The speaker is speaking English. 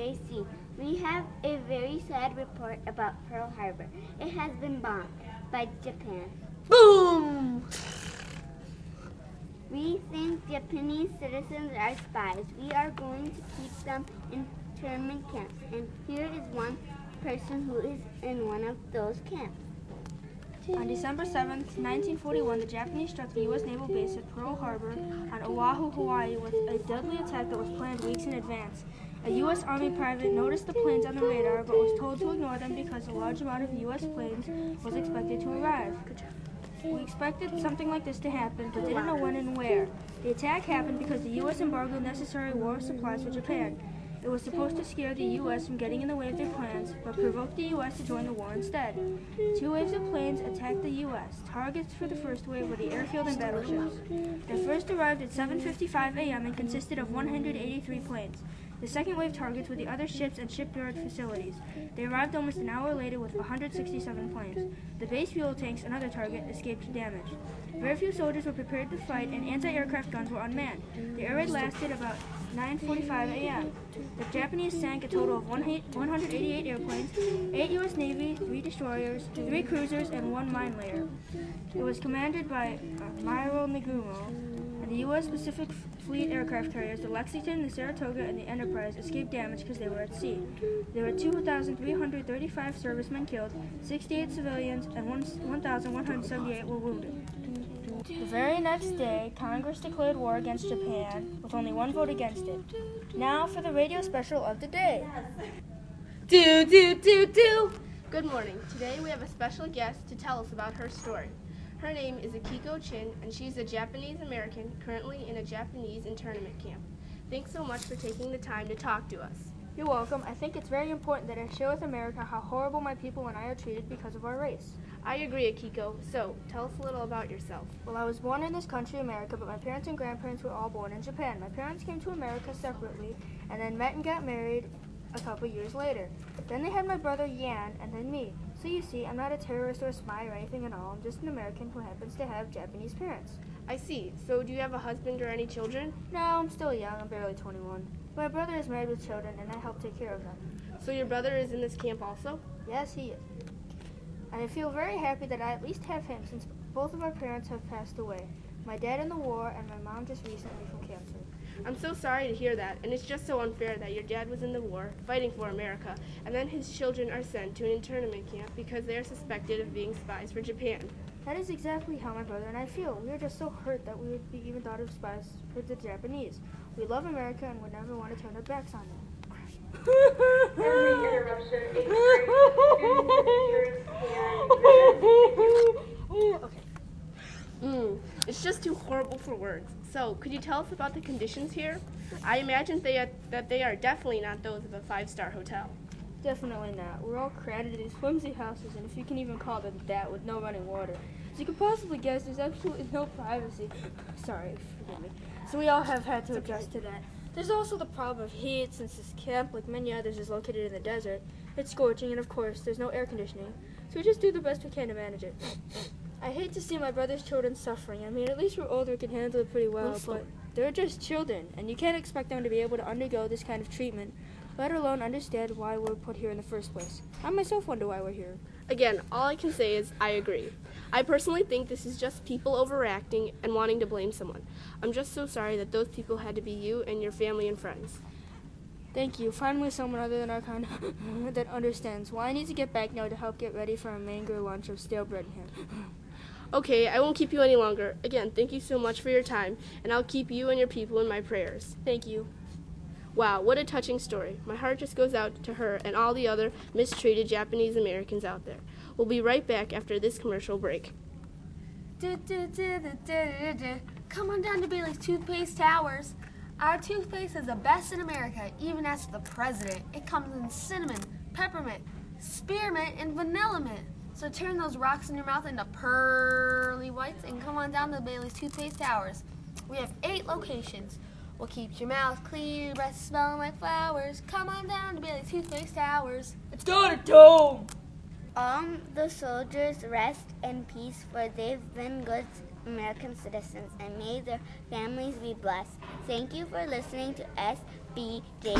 JC. We have a very sad report about Pearl Harbor. It has been bombed by Japan. Boom! We think Japanese citizens are spies. We are going to keep them in internment camps. And here is one person who is in one of those camps. On December 7, 1941, the Japanese struck the U.S. naval base at Pearl Harbor on Oahu, Hawaii, with a deadly attack that was planned weeks in advance. A U.S. Army private noticed the planes on the radar, but was told to ignore them because a large amount of U.S. planes was expected to arrive. We expected something like this to happen, but didn't know when and where. The attack happened because the U.S. embargoed necessary war supplies for Japan. It was supposed to scare the U.S. from getting in the way of their plans, but provoked the U.S. to join the war instead. 2 waves of planes attacked the U.S. Targets for the first wave were the airfield and battleships. The first arrived at 7:55 a.m. and consisted of 183 planes. The second wave targets were the other ships and shipyard facilities. They arrived almost an hour later with 167 planes. The base fuel tanks, another target, escaped damage. Very few soldiers were prepared to fight, and anti-aircraft guns were unmanned. The air raid lasted about 9:45 a.m. The Japanese sank a total of 188 airplanes, 8 U.S. Navy, 3 destroyers, 3 cruisers, and 1 mine layer. It was commanded by Admiral Nagumo, and the U.S. Pacific Fleet aircraft carriers, the Lexington, the Saratoga, and the Enterprise, escaped damage because they were at sea. There were 2,335 servicemen killed, 68 civilians, and 1,178 were wounded. The very next day, Congress declared war against Japan, with only 1 vote against it. Now for the radio special of the day. Do. Good morning. Today we have a special guest to tell us about her story. Her name is Akiko Chin, and she's a Japanese American currently in a Japanese internment camp. Thanks so much for taking the time to talk to us. You're welcome. I think it's very important that I share with America how horrible my people and I are treated because of our race. I agree, Akiko. So, tell us a little about yourself. Well, I was born in this country, America, but my parents and grandparents were all born in Japan. My parents came to America separately and then met and got married a couple years later. Then they had my brother Yan and then me. So you see, I'm not a terrorist or a spy or anything at all. I'm just an American who happens to have Japanese parents. I see. So, do you have a husband or any children? No, I'm still young. I'm barely 21. My brother is married with children, and I help take care of them. So your brother is in this camp also? Yes, he is. And I feel very happy that I at least have him, since both of our parents have passed away. My dad in the war, and my mom just recently from cancer. I'm so sorry to hear that, and it's just so unfair that your dad was in the war, fighting for America, and then his children are sent to an internment camp because they are suspected of being spies for Japan. That is exactly how my brother and I feel. We are just so hurt that we would be even thought of spies for the Japanese. We love America and would never want to turn our backs on them. Every interruption It's just too horrible for words. So, could you tell us about the conditions here? I imagine that they are definitely not those of a 5-star hotel. Definitely not. We're all crowded in these flimsy houses, and if you can even call them that, with no running water. As you can possibly guess, there's absolutely no privacy. Sorry, forgive me. So we all have had to adjust to that. There's also the problem of heat, since this camp, like many others, is located in the desert. It's scorching, and of course, there's no air conditioning. So we just do the best we can to manage it. I hate to see my brother's children suffering. I mean, at least we're older, we can handle it pretty well, but they're just children, and you can't expect them to be able to undergo this kind of treatment, let alone understand why we're put here in the first place. I myself wonder why we're here. Again, all I can say is I agree. I personally think this is just people overreacting and wanting to blame someone. I'm just so sorry that those people had to be you and your family and friends. Thank you. Finally, someone other than our kind that understands. Well, I need to get back now to help get ready for our manger lunch of stale bread and ham. Okay, I won't keep you any longer. Again, thank you so much for your time, and I'll keep you and your people in my prayers. Thank you. Wow, what a touching story. My heart just goes out to her and all the other mistreated Japanese Americans out there. We'll be right back after this commercial break. Come on down to Bailey's Toothpaste Towers. Our toothpaste is the best in America, even ask the president. It comes in cinnamon, peppermint, spearmint, and vanilla mint. So turn those rocks in your mouth into pearly whites and come on down to Bailey's Toothpaste Towers. We have 8 locations. We'll keep your mouth clear, breath smelling like flowers. Come on down to Bailey's Toothpaste Towers. Let's go to Dome! The soldiers rest in peace, for they've been good American citizens, and may their families be blessed. Thank you for listening to SBJ.